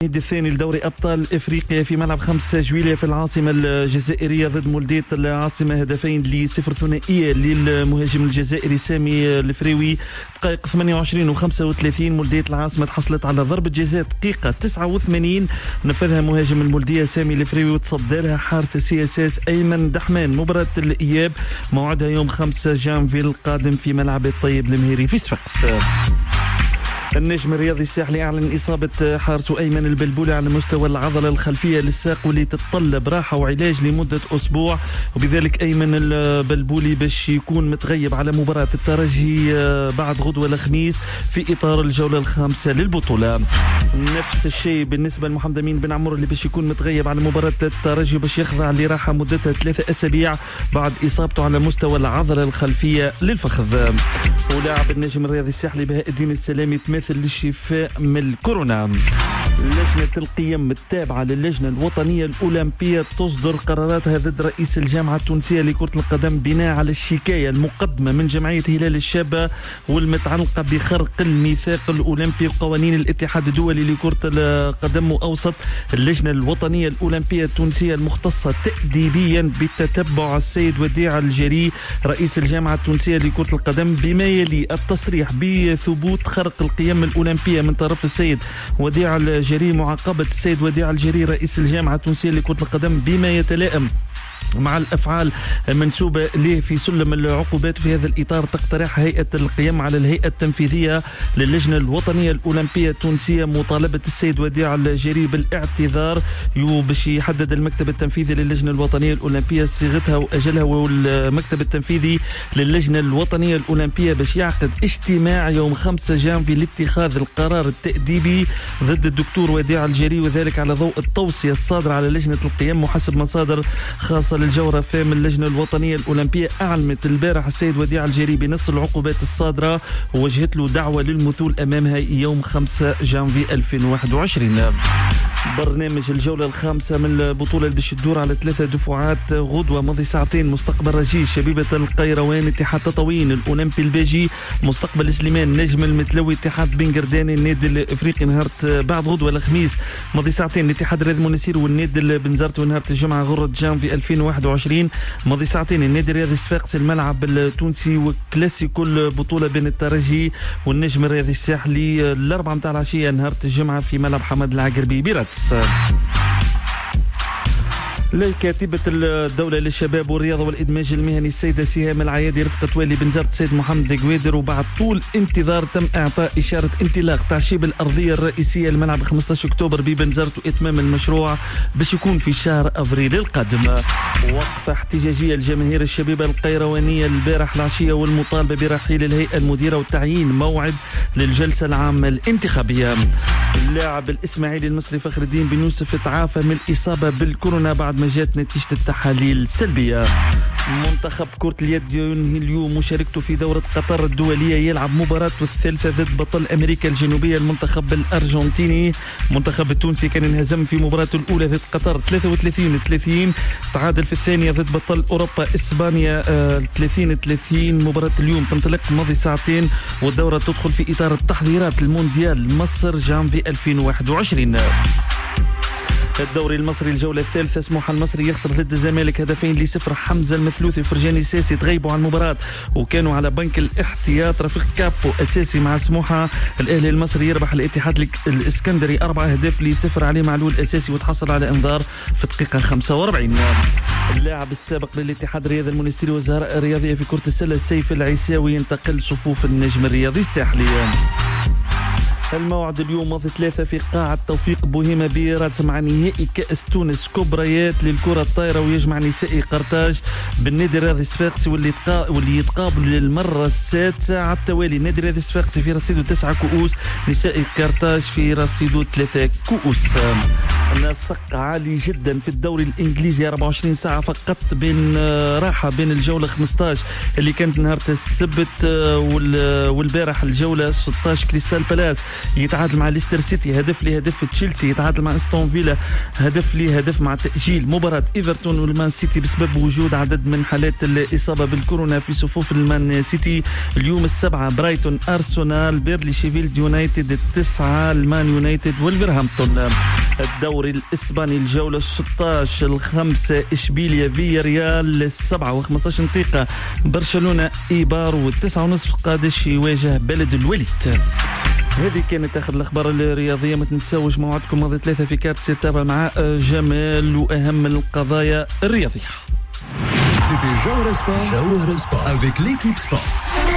النادي الثاني لدوري أبطال إفريقيا في ملعب 5 جويلية في العاصمة الجزائرية ضد مولودية العاصمة، هدفين لصفر ثنائية للمهاجم الجزائري سامي الفريوي. دقائق 28 و 35 مولودية العاصمة تحصلت على ضربة جزاء دقيقة 89 نفذها مهاجم المولودية سامي الفريوي وتصدى لها حارس سي اس اس أيمن دحمان. مباراة الإياب موعدها يوم 5 جانفي القادم في ملعب الطيب المهيري في صفاقس. النجم الرياضي الساحلي أعلن إصابة حارس أيمن البلبولي على مستوى العضلة الخلفية للساق واللي تتطلب راحة وعلاج لمدة أسبوع، وبذلك أيمن البلبولي باش يكون متغيب على مباراة الترجي بعد غدوة الخميس في إطار الجولة الخامسة للبطولة. نفس الشيء بالنسبة لمحمد أمين بن عمرو اللي باش يكون متغيب على مباراة الترجي باش يخضع لراحة مدتها 3 أسابيع بعد إصابته على مستوى العضلة الخلفية للفخذ. ولاعب النجم الرياضي الساحلي بهاء الدين السلامي تماثل للشفاء من الكورونا. لجنة القيم التابعة للجنة الوطنية الأولمبية تصدر قراراتها ضد رئيس الجامعة التونسية لكرة القدم بناء على الشكاية المقدمة من جمعية هلال الشابة والمتعلقة بخرق الميثاق الأولمبي وقوانين الاتحاد الدولي لكرة القدم. وأوصت اللجنة الوطنية الأولمبية التونسية المختصة تأديبيا بالتتبع السيد وديع الجري رئيس الجامعة التونسية لكرة القدم بما يلي: التصريح بثبوت خرق القيم الأولمبية من طرف السيد وديع الجري، معاقبة السيد وديع الجري رئيس الجامعة التونسية لكرة القدم بما يتلائم مع الأفعال المنسوبة له في سلم العقوبات. في هذا الإطار تقترح هيئة القيم على الهيئة التنفيذية للجنة الوطنية الأولمبية التونسية مطالبة السيد وديع الجري بالاعتذار باش يحدد المكتب التنفيذي للجنة الوطنية الأولمبية صيغتها وأجلها، والمكتب التنفيذي للجنة الوطنية الأولمبية باش يعقد اجتماع يوم 5 جانفي لاتخاذ القرار التأديبي ضد الدكتور وديع الجري، وذلك على ضوء التوصية الصادرة على لجنة القيم. وحسب مصادر خاصة للجورة فام اللجنة الوطنية الأولمبية أعلمت البارح السيد وديع الجري بنص العقوبات الصادرة ووجهت له دعوة للمثول أمامها يوم 5 جانفي 2021. برنامج الجولة الخامسة من البطولة اللي باش تدور على 3 دفعات غدوة ماضي ساعتين: مستقبل رجيل، شبيبة القيروان، اتحاد تطاوين، الأولمبي الباجي، مستقبل سليمان، نجم المتلوي، اتحاد بن قرداني، النادي الافريقي نهار بعد غدوة الخميس ماضي ساعتين الاتحاد الرياضي منسير والنادي البنزرت، ونهار الجمعة غرة جانفي 2021 ماضي ساعتين النادي الرياضي صفاقس الملعب التونسي وكلاسيكو البطولة بين الترجي والنجم الرياضي الساحلي الأربعة متاع العشية نهار الجمعة في ملعب حمد العقربي براتس. لكاتبة الدولة للشباب والرياضة والإدماج المهني السيدة سهام العيادي رفقة والي بنزرت سيد محمد القويدر، وبعد طول انتظار تم إعطاء إشارة انطلاق تعشيب الأرضية الرئيسية لملعب 15 أكتوبر ببنزرت وإتمام المشروع باش يكون في شهر أفريل القادم. وقفة احتجاجية لجماهير الشبيبة القيروانية البارح العشية والمطالبة برحيل الهيئة المديرة وتعيين موعد للجلسة العامة الانتخابية. اللاعب الإسماعيلي المصري فخر الدين بن يوسف تعافى من الإصابة بالكورونا بعد ما جات نتيجة التحاليل سلبية. منتخب كرة اليد ينهي اليوم مشاركته في دورة قطر الدولية، يلعب مباراته الثالثة ضد بطل أمريكا الجنوبية المنتخب الأرجنتيني. المنتخب التونسي كان انهزم في مباراته الأولى ضد قطر 33-30، تعادل في الثانية ضد بطل أوروبا إسبانيا 30-30. مباراة اليوم تنطلق ماضي ساعتين والدورة تدخل في إطار التحضيرات المونديال مصر جانفي 2021. الدوري المصري الجولة الثالثة سموحة المصري يخسر ضد الزمالك 2-0. حمزة المثلوثي وفرجاني ساسي تغيبوا عن المباراة وكانوا على بنك الاحتياط. رفيق كابو أساسي مع سموحة. الأهلي المصري يربح الاتحاد الإسكندري 4-0 علي معلول أساسي وتحصل على إنذار في الدقيقة 45. اللاعب السابق للاتحاد الرياضي المنستيري والزهراء الرياضية في كرة السلة سيف العيساوي ينتقل صفوف النجم الرياضي الساحلي. الموعد اليوم ماضي 3 في قاعة توفيق بوهيمة برادس مع نهائي كأس تونس كبريات للكرة الطايرة، ويجمع نسائي قرطاج بالنادي الرياضي الصفاقسي واللي يتقابل للمرة السادسة على التوالي. النادي الرياضي الصفاقسي في رصيده 9 كؤوس، نسائي قرطاج في رصيده 3 كؤوس. نسق عالي جدا في الدوري الانجليزي. 24 ساعه فقط بين راحه بين الجوله 15 اللي كانت نهار السبت والبارح الجوله 16. كريستال بالاس يتعادل مع ليستر سيتي هدف لهدف. تشيلسي يتعادل مع استون فيلا هدف لهدف مع تاجيل مباراه ايفرتون والمان سيتي بسبب وجود عدد من حالات الاصابه بالكورونا في صفوف المان سيتي. اليوم السبعه برايتون ارسنال، بيرلي شيفيلد يونايتد، 9 المان يونايتد والفيرهامبتون. الدوري الاسباني الجوله 16 الخمسه اشبيليا فيا ريال 7 و15 دقيقه. برشلونه ايبار و9:30 قادش يواجه بلد الوليد. هذه كانت اخر الاخبار الرياضيه. ما تنساوش موعدكم غدا 3 في كارت سير تابع مع جمال واهم القضايا الرياضيه. C'était Jawahara Sport avec l'équipe Sport.